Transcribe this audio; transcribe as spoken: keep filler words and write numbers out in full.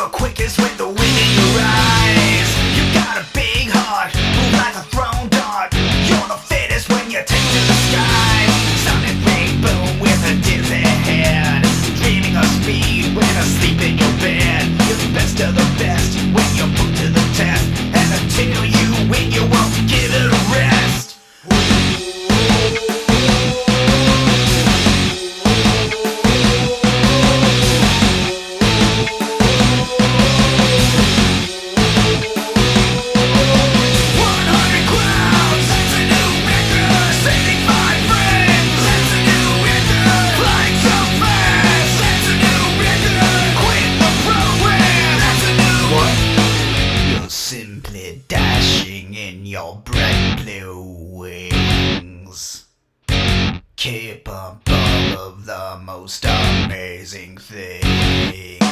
the quickest with the wind in your eyes. You got a big heart, move like a thrown dart. You're the fittest when you take to the skies. Sonic rainbow with a dizzy head, dreaming of speed when asleep in your bed. You're the best of the best when you're put to the test, and until you win you won't give it a rest. Simply dashing in your bright blue wings, capable of the most amazing things.